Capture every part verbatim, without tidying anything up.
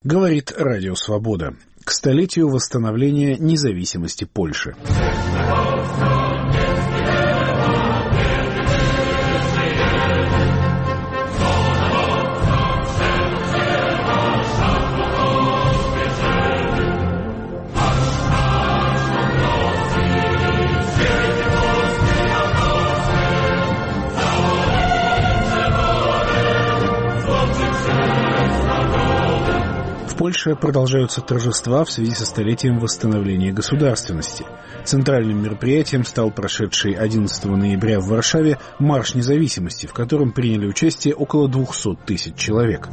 Говорит Радио Свобода. К столетию восстановления независимости Польши. В Польше продолжаются торжества в связи со столетием восстановления государственности. Центральным мероприятием стал прошедший одиннадцатого ноября в Варшаве Марш независимости, в котором приняли участие около двухсот тысяч человек.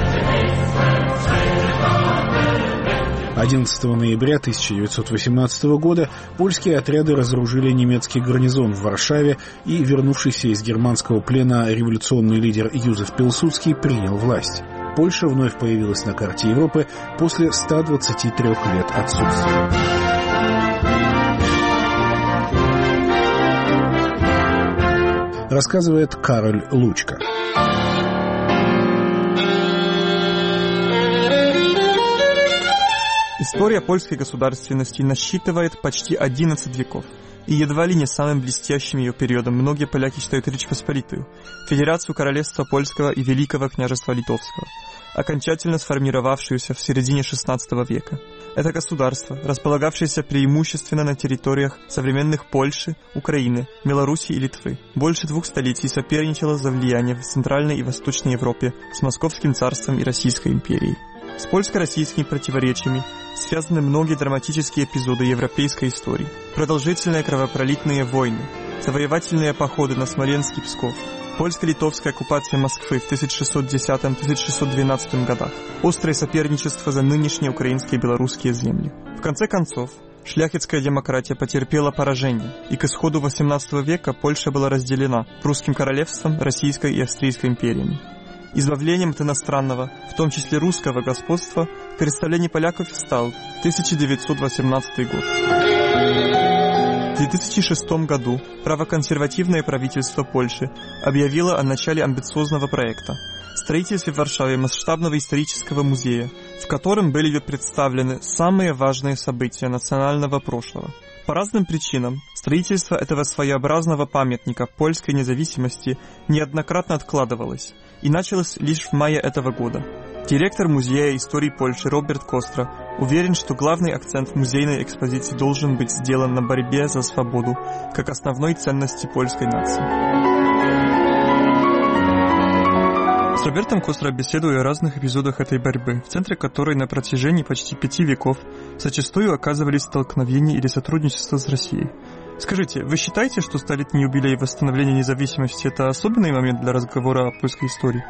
одиннадцатого ноября тысяча девятьсот восемнадцатого года польские отряды разоружили немецкий гарнизон в Варшаве, и вернувшийся из германского плена революционный лидер Юзеф Пилсудский принял власть. Польша вновь появилась на карте Европы после ста двадцати трёх лет отсутствия. Рассказывает Кароль Лучка. История польской государственности насчитывает почти одиннадцать веков. И едва ли не самым блестящим ее периодом многие поляки считают Речь Посполитую, Федерацию Королевства Польского и Великого княжества Литовского, окончательно сформировавшуюся в середине шестнадцатого века. Это государство, располагавшееся преимущественно на территориях современных Польши, Украины, Белоруссии и Литвы, больше двух столетий соперничало за влияние в Центральной и Восточной Европе с Московским царством и Российской империей. С польско-российскими противоречиями связаны многие драматические эпизоды европейской истории. Продолжительные кровопролитные войны, завоевательные походы на Смоленск и Псков, польско-литовская оккупация Москвы в тысяча шестьсот десятом — тысяча шестьсот двенадцатом годах, острое соперничество за нынешние украинские и белорусские земли. В конце концов, шляхетская демократия потерпела поражение, и к исходу восемнадцатого века Польша была разделена прусским королевством, Российской и Австрийской империями. Избавлением от иностранного, в том числе русского господства, в представлении поляков стал тысяча девятьсот восемнадцатый год. В две тысячи шестом году правоконсервативное правительство Польши объявило о начале амбициозного проекта – строительстве в Варшаве масштабного исторического музея, в котором были представлены самые важные события национального прошлого. По разным причинам строительство этого своеобразного памятника польской независимости неоднократно откладывалось и началось лишь в мае этого года. Директор Музея истории Польши Роберт Костра уверен, что главный акцент в музейной экспозиции должен быть сделан на борьбе за свободу как основной ценности польской нации. С Робертом Костро беседую о разных эпизодах этой борьбы, в центре которой на протяжении почти пяти веков зачастую оказывались столкновения или сотрудничество с Россией. Скажите, вы считаете, что столетний юбилей восстановления независимости – это особенный момент для разговора о польской истории?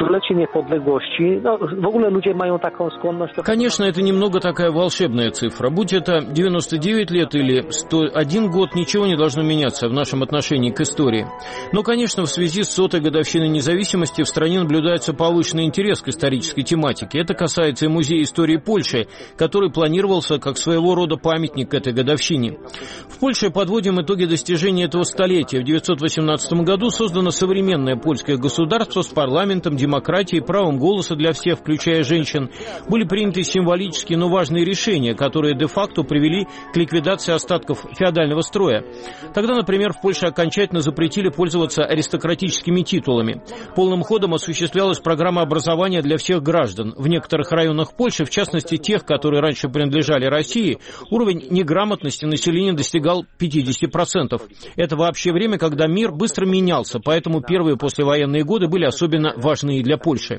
Конечно, это немного такая волшебная цифра. Будь это девяносто девять лет или сто один год, ничего не должно меняться в нашем отношении к истории. Но, конечно, в связи с сотой годовщиной независимости в стране наблюдается повышенный интерес к исторической тематике. Это касается и Музея истории Польши, который планировался как своего рода памятник к этой годовщине. В Польше подводим итоги достижения этого столетия. В девятьсот восемнадцатом году создано современное польское государство с парламентом, демократией, правом голоса для всех, включая женщин. Были приняты символические, но важные решения, которые де-факто привели к ликвидации остатков феодального строя. Тогда, например, в Польше окончательно запретили пользоваться аристократическими титулами. Полным ходом осуществлялась программа образования для всех граждан. В некоторых районах Польши, в частности тех, которые раньше принадлежали России, уровень неграмотности населения достигал пятьдесят процентов. Это вообще время, когда мир быстро менялся, поэтому первые послевоенные годы были особенно важны для Польши.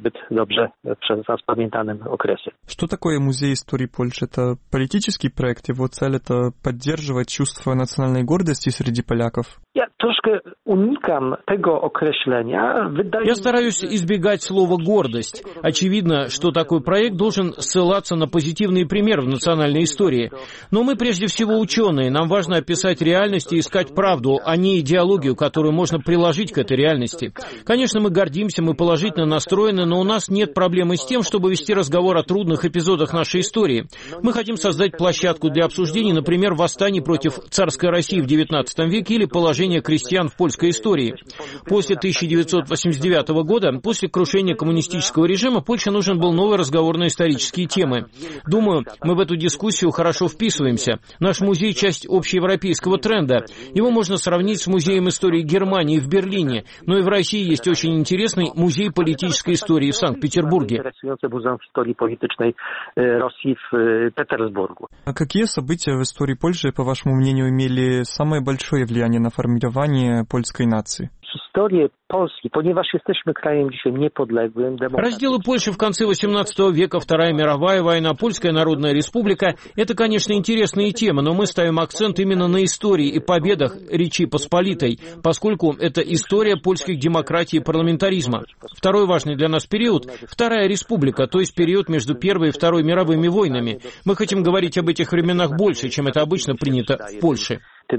Что такое Музей истории Польши? Это политический проект, его цель — это поддерживать чувство национальной гордости среди поляков? Я стараюсь избегать слова «гордость». Очевидно, что такой проект должен ссылаться на позитивные примеры в национальной истории. Но мы прежде всего ученые, нам важно описать реальность и искать правду, а не идеологию, которую можно приложить к этой реальности. Конечно, мы гордимся, мы положительно настроены, но у нас нет проблемы с тем, чтобы вести разговор о трудных эпизодах нашей истории. Мы хотим создать площадку для обсуждений, например, восстаний против царской России в девятнадцатом веке или положения положение крестьян в польской истории. После тысяча девятьсот восемьдесят девятого года, после крушения коммунистического режима, Польше нужен был новый разговор на исторические темы. Думаю, мы в эту дискуссию хорошо вписываемся. Наш музей – часть общеевропейского тренда. Его можно сравнить с музеем истории Германии в Берлине, но и в России есть очень интересный музей политической истории в Санкт-Петербурге. А какие события в истории Польши, по вашему мнению, имели самое большое влияние на формирование польской нации? Разделы Польши в конце восемнадцатого века, Вторая мировая война, Польская Народная Республика – это, конечно, интересные темы, но мы ставим акцент именно на истории и победах Речи Посполитой, поскольку это история польских демократий и парламентаризма. Второй важный для нас период – Вторая Республика, то есть период между Первой и Второй мировыми войнами. Мы хотим говорить об этих временах больше, чем это обычно принято в Польше.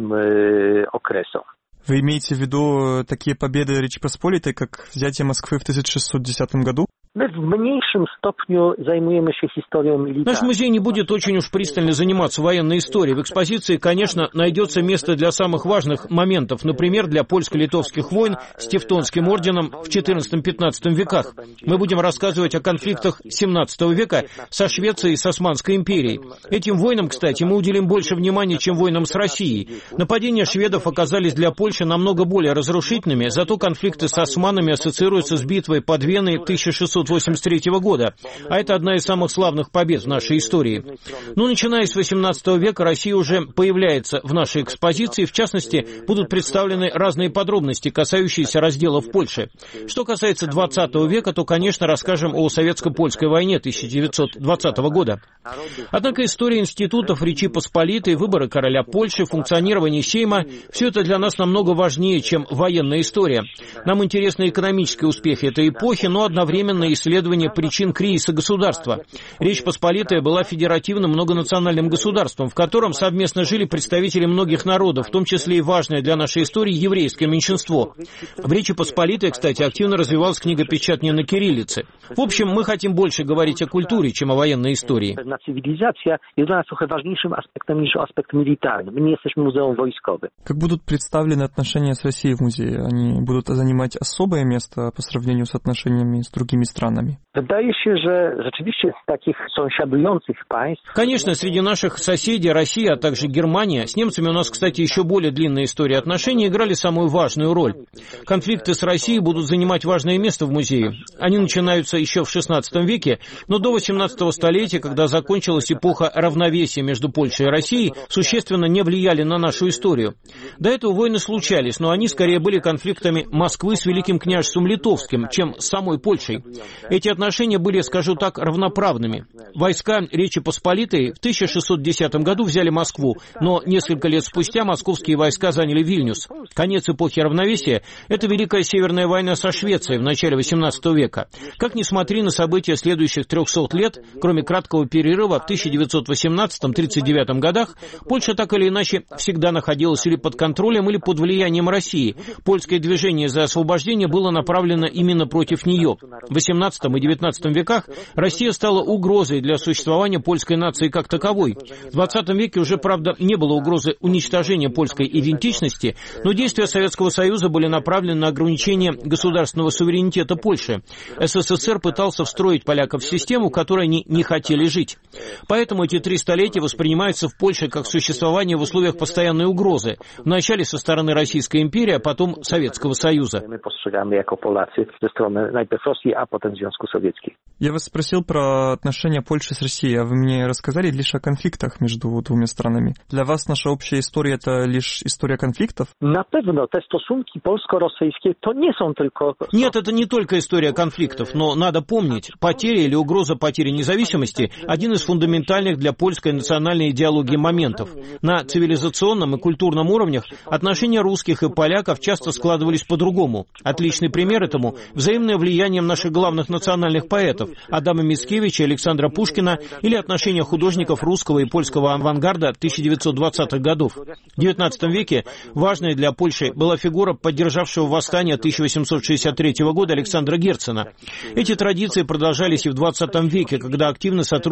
Вы имеете в виду такие победы Речи Посполитой, как взятие Москвы в тысяча шестьсот десятом году? My w mniejszym stopniu zajmujemy się historią militarną. Наш музей не будет очень уж пристально заниматься военной историей. В экспозиции, конечно, найдется место для самых важных моментов, например, для польско-литовских войн с Тевтонским орденом в четырнадцатом-пятнадцатом веках. Мы будем рассказывать о конфликтах семнадцатого века со Швецией и с Османской империей. Этим войнам, кстати, мы уделим больше внимания, чем войнам с Россией. Нападения шведов оказались для Польши намного более разрушительными, зато конфликты с османами ассоциируются с битвой под Веной тысяча шестьсот восемьдесят третьего года, а это одна из самых славных побед в нашей истории. Но начиная с восемнадцатого века Россия уже появляется в нашей экспозиции, в частности, будут представлены разные подробности, касающиеся разделов Польши. Что касается двадцатого века, то, конечно, расскажем о советско-польской войне тысяча девятьсот двадцатого года. Однако история институтов Речи Посполитой, выборы короля Польши, функционирование Сейма – все это для нас намного важнее, чем военная история. Нам интересны экономические успехи этой эпохи, но одновременно исследование причин кризиса государства. Речь Посполитая была федеративным многонациональным государством, в котором совместно жили представители многих народов, в том числе и важное для нашей истории еврейское меньшинство. В Речи Посполитой, кстати, активно развивалась книгопечатание на кириллице. В общем, мы хотим больше говорить о культуре, чем о военной истории. Цивилизация jest dla nas trochę ważniejszym aspektem niż aspekt militarny. My nie jesteśmy muzeum wojskowym. Как будут представлены отношения с Россией в музее? Они будут занимать особое место по сравнению с отношениями с другими странами? Wydaje się, że rzeczywiście z takich sąsiadujących państw... Конечно, среди наших соседей Россия, а также Германия, с немцами у нас, кстати, еще более длинная история отношений, играли самую важную роль. Конфликты с Россией будут занимать важное место в музее. Они начинаются еще в шестнадцатом веке, но до восемнадцатого столетия, когда закончилась эпоха равновесия между Польшей и Россией, существенно не влияли на нашу историю. До этого войны случались, но они скорее были конфликтами Москвы с Великим княжеством Литовским, чем с самой Польшей. Эти отношения были, скажу так, равноправными. Войска Речи Посполитой в тысяча шестьсот десятом году взяли Москву, но несколько лет спустя московские войска заняли Вильнюс. Конец эпохи равновесия – это Великая Северная война со Швецией в начале восемнадцатого века. Как ни смотри на события следующих трехсот лет, кроме краткого перерыва в тысяча девятьсот восемнадцатом — тридцать девятом годах, Польша так или иначе всегда находилась или под контролем, или под влиянием России. Польское движение за освобождение было направлено именно против нее. В восемнадцатом и девятнадцатом веках Россия стала угрозой для существования польской нации как таковой. В двадцатом веке уже, правда, не было угрозы уничтожения польской идентичности, но действия Советского Союза были направлены на ограничение государственного суверенитета Польши. СССР пытался встроить поляков в систему, в которой они не хотели жить. Поэтому эти три столетия воспринимаются в Польше как существование в условиях постоянной угрозы. Вначале со стороны Российской империи, а потом Советского Союза. My postrzegamy jako Polacy ze strony najpierw Rosji, a potem Związku Sowieckiego. Я вас спросил про отношения Польши с Россией, а вы мне рассказали лишь о конфликтах между двумя странами. Для вас наша общая история – это лишь история конфликтов? Na pewno te stosunki polsko-rosyjskie to nie są tylko... Нет, это не только история конфликтов, но надо помнить, потеря или угроза потери независимости – один из фундаментальных для польской национальной идеологии моментов. На цивилизационном и культурном уровнях отношения русских и поляков часто складывались по-другому. Отличный пример этому – взаимное влияние наших главных национальных поэтов Адама Мицкевича, Александра Пушкина или отношения художников русского и польского авангарда тысяча девятьсот двадцатых годов. В девятнадцатом веке важной для Польши была фигура поддержавшего восстание тысяча восемьсот шестьдесят третьего года Александра Герцена. Эти традиции продолжались и в двадцатом веке, когда активно сотрудничали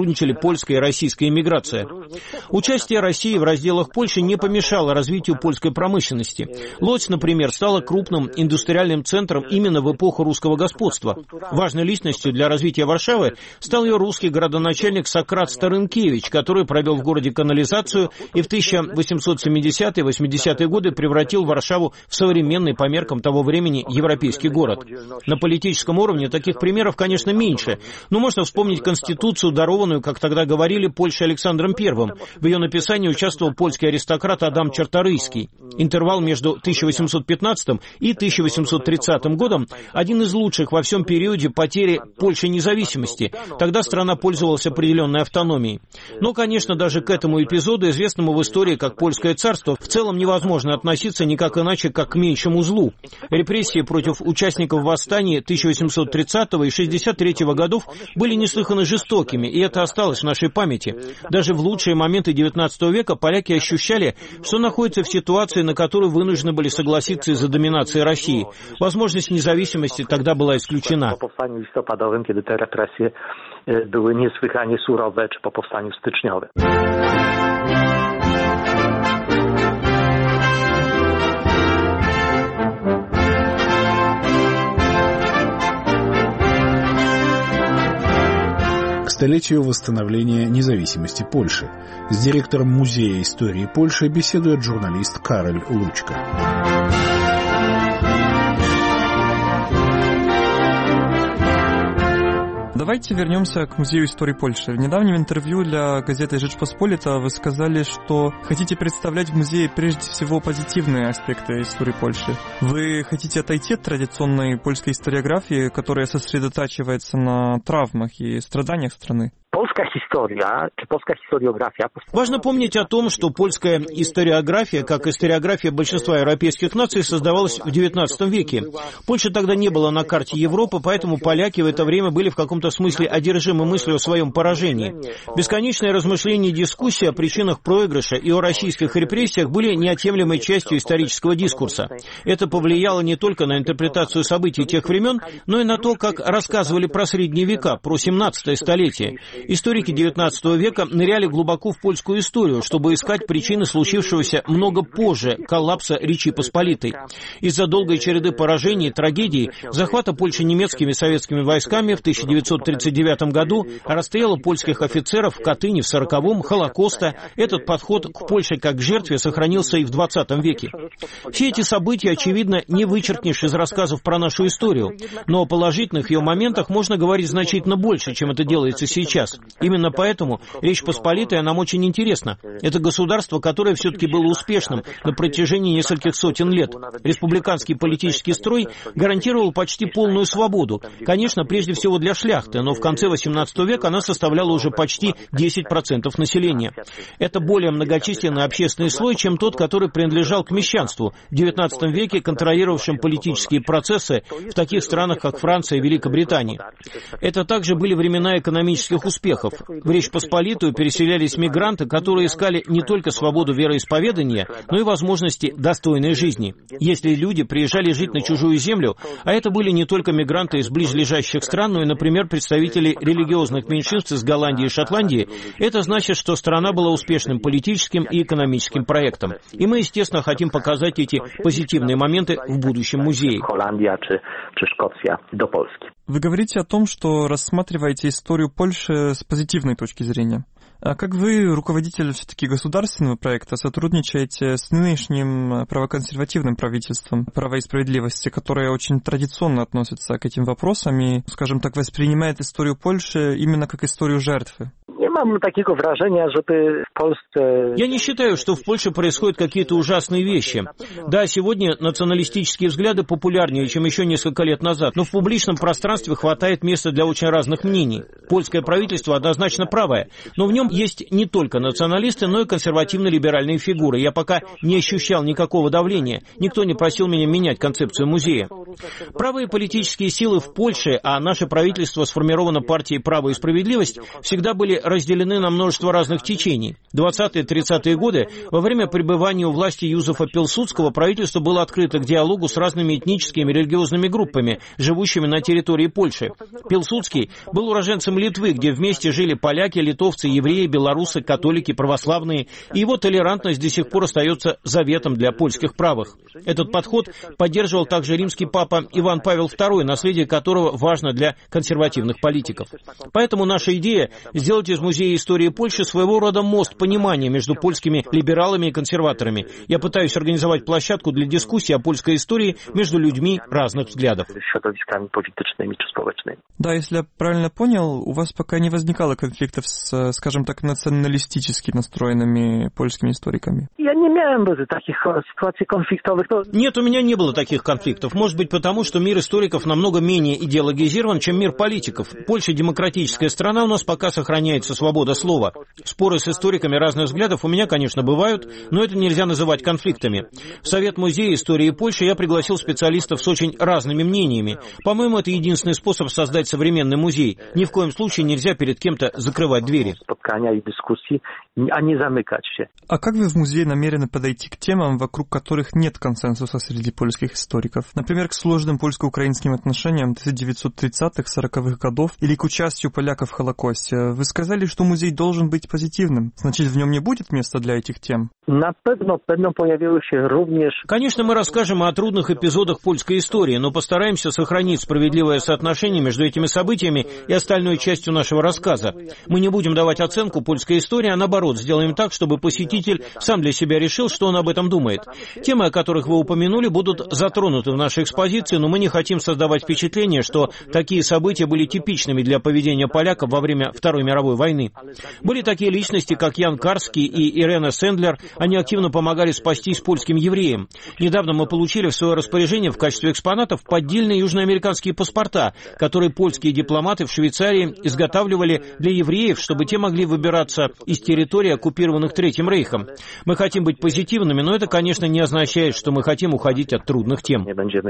польская и российская эмиграция. Участие России в разделах Польши не помешало развитию польской промышленности. Лодзь, например, стала крупным индустриальным центром именно в эпоху русского господства. Важной личностью для развития Варшавы стал ее русский городоначальник Сократ Старынкевич, который провел в городе канализацию и в тысяча восемьсот семидесятые — восьмидесятые годы превратил Варшаву в современный по меркам того времени европейский город. На политическом уровне таких примеров, конечно, меньше, но можно вспомнить Конституцию, дарованную, как тогда говорили, Польше Александром Первым. В ее написании участвовал польский аристократ Адам Czartoryski. Интервал между тысяча восемьсот пятнадцатым и тысяча восемьсот тридцатым годом один из лучших во всем периоде потери Польши независимости. Тогда страна пользовалась определенной автономией. Но, конечно, даже к этому эпизоду, известному в истории как Польское царство, в целом невозможно относиться никак иначе, как к меньшему злу. Репрессии против участников восстания тысяча восемьсот тридцатого и шестьдесят третьего годов были неслыханно жестокими, и это осталось в нашей памяти. Даже в лучшие моменты девятнадцатого века поляки ощущали, что находятся в ситуации, на которую вынуждены были согласиться из-за доминации России. Возможность независимости тогда была исключена. Po powstaniu listopadowym, kiedy te represje były niesłychanie surowe, czy po powstaniu styczniowym. К столетию восстановления независимости Польши. С директором Музея истории Польши беседует журналист Кароль Лучка. Давайте вернемся к Музею истории Польши. В недавнем интервью для газеты «Rzeczpospolita» вы сказали, что хотите представлять в музее прежде всего позитивные аспекты истории Польши. Вы хотите отойти от традиционной польской историографии, которая сосредотачивается на травмах и страданиях страны? Polska historia, czy polska historiografia... Важно помнить о том, что польская историография, как историография большинства европейских наций, создавалась в девятнадцатом веке. Польша тогда не была на карте Европы, поэтому поляки в это время были в каком-то смысле одержимы мыслью о своем поражении. Бесконечные размышления и дискуссии о причинах проигрыша и о российских репрессиях были неотъемлемой частью исторического дискурса. Это повлияло не только на интерпретацию событий тех времен, но и на то, как рассказывали про средние века, про семнадцатое столетие. Историки девятнадцатого века ныряли глубоко в польскую историю, чтобы искать причины случившегося много позже коллапса Речи Посполитой. Из-за долгой череды поражений и трагедий, захвата Польши немецкими и советскими войсками в тысяча девятьсот тридцать девятом году, расстрела польских офицеров в Катыни в сороковом, Холокоста, этот подход к Польше как к жертве сохранился и в двадцатом веке. Все эти события, очевидно, не вычеркнешь из рассказов про нашу историю, но о положительных ее моментах можно говорить значительно больше, чем это делается сейчас. Именно поэтому Речь Посполитая нам очень интересна. Это государство, которое все-таки было успешным на протяжении нескольких сотен лет. Республиканский политический строй гарантировал почти полную свободу. Конечно, прежде всего для шляхты, но в конце восемнадцатого века она составляла уже почти десять процентов населения. Это более многочисленный общественный слой, чем тот, который принадлежал к мещанству, в девятнадцатом веке контролировавшим политические процессы в таких странах, как Франция и Великобритания. Это также были времена экономических успехов. В Речь Посполитую переселялись мигранты, которые искали не только свободу вероисповедания, но и возможности достойной жизни. Если люди приезжали жить на чужую землю, а это были не только мигранты из близлежащих стран, но и, например, представители религиозных меньшинств из Голландии и Шотландии, это значит, что страна была успешным политическим и экономическим проектом. И мы, естественно, хотим показать эти позитивные моменты в будущем музее. Вы говорите о том, что рассматриваете историю Польши с позитивной точки зрения. А как вы, руководитель все-таки государственного проекта, сотрудничаете с нынешним правоконсервативным правительством «Права и справедливости», которое очень традиционно относится к этим вопросам и, скажем так, воспринимает историю Польши именно как историю жертвы? Nie mam takiego wrażenia, żeby w Polsce... Я не считаю, что в Польше происходят какие-то ужасные вещи. Да, сегодня националистические взгляды популярнее, чем еще несколько лет назад, но в публичном пространстве хватает места для очень разных мнений. Польское правительство однозначно правое, но в нем есть не только националисты, но и консервативно-либеральные фигуры. Я пока не ощущал никакого давления, никто не просил меня менять концепцию музея. Правые политические силы в Польше, а наше правительство сформировано партией «Право и справедливость», всегда были разделены на множество разных течений. В двадцатые-тридцатые годы, во время пребывания у власти Юзефа Пилсудского, правительство было открыто к диалогу с разными этническими и религиозными группами, живущими на территории Польши. Пилсудский был уроженцем Литвы, где вместе жили поляки, литовцы, евреи, белорусы, католики, православные, и его толерантность до сих пор остается заветом для польских правых. Этот подход поддерживал также римский папа Иван Павел второй, наследие которого важно для консервативных политиков. Поэтому наша идея – сделать из Музея истории Польши своего рода мост понимания между польскими либералами и консерваторами. Я пытаюсь организовать площадку для дискуссии о польской истории между людьми разных взглядов. Да, если я правильно понял, у вас пока не возникало конфликтов с, скажем так, националистически настроенными польскими историками? Я не имел таких ситуаций конфликтовых. Нет, у меня не было таких конфликтов. Может быть, потому что мир историков намного менее идеологизирован, чем мир политиков. Польша демократическая страна, у нас пока сохраняется свобода слова. Споры с историками разных взглядов у меня, конечно, бывают, но это нельзя называть конфликтами. В Совет музея истории Польши я пригласил специалистов с очень разными мнениями. По-моему, это единственный способ создать современный музей. Ни в коем случае нельзя перед кем-то закрывать двери. Spotkania и дискуссии, а не замыкать все. А как вы в музее намерены подойти к темам, вокруг которых нет консенсуса среди польских историков? Например, к сложным польско-украинским отношениям тысяча девятьсот тридцатых-сороковых годов или к участию поляков в Холокосте? Вы сказали, что музей должен быть позитивным. Значит, в нем не будет места для этих тем? На pewno, pewno pojawiły się również... Конечно, мы расскажем о трудных эпизодах польской истории, но постараемся сохранить справедливое соотношение между этими событиями и остальной частью нашего рассказа. Мы не будем давать оценку польской истории, а наоборот, сделаем так, чтобы посетитель сам для себя решил, что он об этом думает. Темы, о которых вы упомянули, будут затронуты в нашей экспозиции, но мы не хотим создавать впечатление, что такие события были типичными для поведения поляков во время Второй мировой войны. Были такие личности, как Ян Карский и Ирена Сендлер. Они активно помогали спастись польским евреям. Недавно мы получили в свое распоряжение в качестве экспонатов поддельные южноамериканские паспорта, которые польские дипломаты в Швейцарии изготавливали для евреев, чтобы те могли выбираться из территорий, оккупированных Третьим Рейхом. Мы хотим быть позитивными, но это, конечно, не означает, что мы хотим уходить от трудных тем.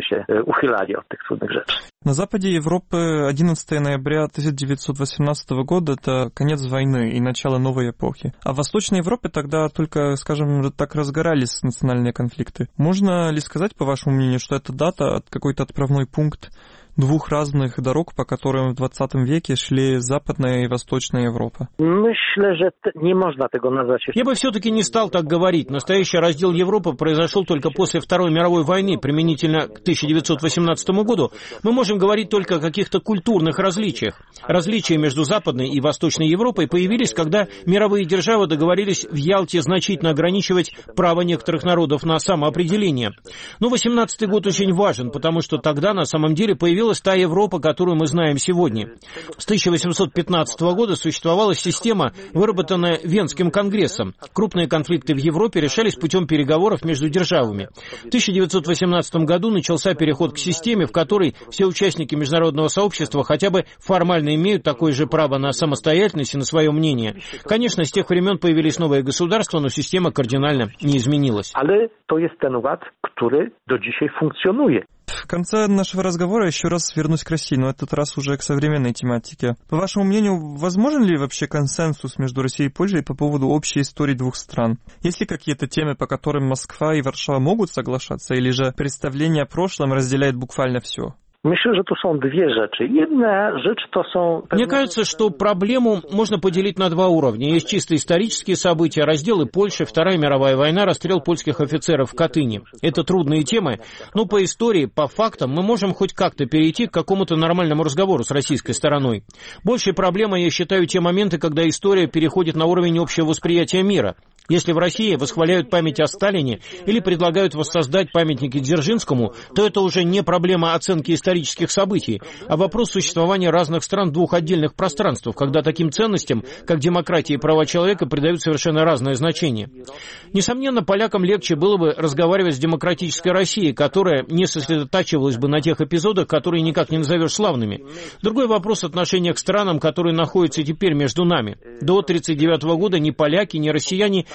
На западе Европы одиннадцатого ноября тысяча девятьсот восемнадцатого года – это конец войны и начало новой эпохи. А в Восточной Европе тогда только, скажем так, разгорались национальные конфликты. Можно ли сказать, по вашему мнению, что эта дата, какой-то отправной пункт двух разных дорог, по которым в двадцатом веке шли Западная и Восточная Европа? Myślę, że nie można tego nazwać. Я бы все-таки не стал так говорить. Настоящий раздел Европы произошел только после Второй мировой войны, применительно к тысяча девятьсот восемнадцатому году. Мы можем говорить только о каких-то культурных различиях. Различия между Западной и Восточной Европой появились, когда мировые державы договорились в Ялте значительно ограничивать право некоторых народов на самоопределение. Но восемнадцатый год очень важен, потому что тогда на самом деле появилась та Европа, которую мы знаем сегодня. С тысяча восемьсот пятнадцатого года существовала система, выработанная Венским конгрессом. Крупные конфликты в Европе решались путем переговоров между державами. В тысяча девятьсот восемнадцатом году начался переход к системе, в которой все участники международного сообщества хотя бы формально имеют такое же право на самостоятельность и на свое мнение. Конечно, с тех времен появились новые государства, но система кардинально не изменилась. Ale to jest ten ład, który do dzisiaj funkcjonuje. В конце нашего разговора еще раз вернусь к России, но этот раз уже к современной тематике. По вашему мнению, возможен ли вообще консенсус между Россией и Польшей по поводу общей истории двух стран? Есть ли какие-то темы, по которым Москва и Варшава могут соглашаться, или же представление о прошлом разделяет буквально все? Myślę, że tu są dwie rzeczy. Jedna rzecz to są... Мне кажется, что проблему можно поделить на два уровня. Есть чисто исторические события, разделы Польши, Вторая мировая война, расстрел польских офицеров в Катыни. Это трудные темы, но по истории, по фактам мы можем хоть как-то перейти к какому-то нормальному разговору с российской стороной. Большей проблемой я считаю те моменты, когда история переходит на уровень общего восприятия мира. Если в России восхваляют память о Сталине или предлагают воссоздать памятники Дзержинскому, то это уже не проблема оценки исторических событий, а вопрос существования разных стран в двух отдельных пространствах, когда таким ценностям, как демократия и права человека, придают совершенно разное значение. Несомненно, полякам легче было бы разговаривать с демократической Россией, которая не сосредотачивалась бы на тех эпизодах, которые никак не назовешь славными. Другой вопрос отношения к странам, которые находятся теперь между нами. До тысяча девятьсот тридцать девятого года ни поляки, ни россияне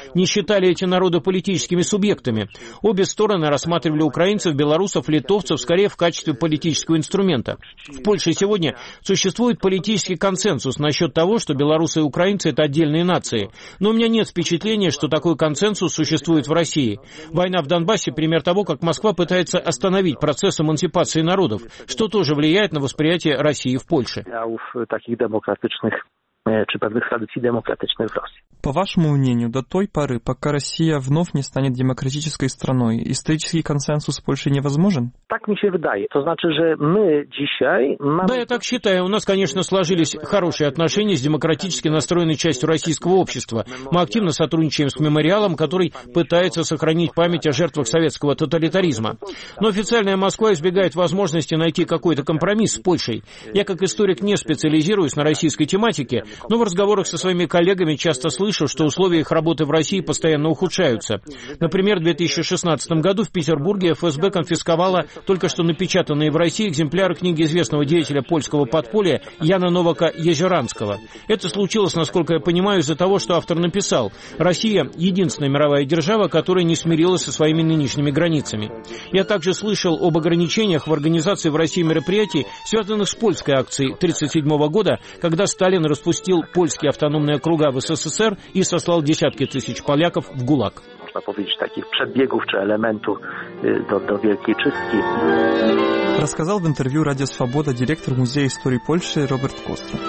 не считали эти народы политическими субъектами. Обе стороны рассматривали украинцев, белорусов, литовцев скорее в качестве политического инструмента. В Польше сегодня существует политический консенсус насчет того, что белорусы и украинцы – это отдельные нации. Но у меня нет впечатления, что такой консенсус существует в России. Война в Донбассе – пример того, как Москва пытается остановить процесс эмансипации народов, что тоже влияет на восприятие России в Польше. Таких демократичных czy pewnych tradycji demokratycznych w Rosji. По вашему мнению, до той поры, пока Россия вновь не станет демократической страной, исторический консенсус в Польше невозможен? Так mi się wydaje. To znaczy, że my dzisiaj mamy... Да, я так считаю. У нас, конечно, сложились хорошие отношения с демократически настроенной частью российского общества. Мы активно сотрудничаем с мемориалом, который пытается сохранить память о жертвах советского тоталитаризма. Но официальная Москва избегает возможности найти какой-то компромисс с Польшей. Я, как историк, не специализируюсь на российской тематике, но в разговорах со своими коллегами часто слышу, что условия их работы в России постоянно ухудшаются. Например, в две тысячи шестнадцатом году в Петербурге эф эс бэ конфисковала только что напечатанные в России экземпляры книги известного деятеля польского подполья Яна Новака Езеранского. Это случилось, насколько я понимаю, из-за того, что автор написал: «Россия – единственная мировая держава, которая не смирилась со своими нынешними границами». Я также слышал об ограничениях в организации в России мероприятий, связанных с польской акцией тысяча девятьсот тридцать седьмого года, когда Сталин распустил польские автономные округа в эс эс эс эр и сослал десятки тысяч поляков в ГУЛАГ. Można powiedzieć, takich przedbiegów czy elementów do, do wielkiej czystki. Рассказал в интервью «Радио Свобода» директор Музея истории Польши Роберт Костро.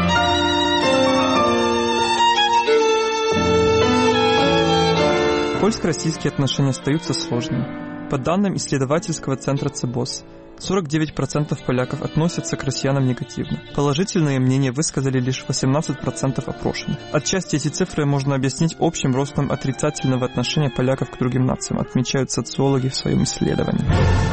Польско-российские отношения остаются сложными. По данным исследовательского центра ЦЕБОС, сорок девять процентов поляков относятся к россиянам негативно. Положительное мнение высказали лишь восемнадцать процентов опрошенных. Отчасти эти цифры можно объяснить общим ростом отрицательного отношения поляков к другим нациям, отмечают социологи в своем исследовании.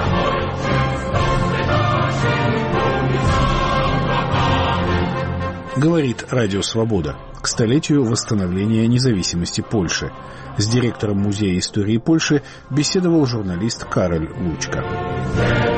Говорит Радио Свобода к столетию восстановления независимости Польши. С директором Музея истории Польши беседовал журналист Кароль Лучка.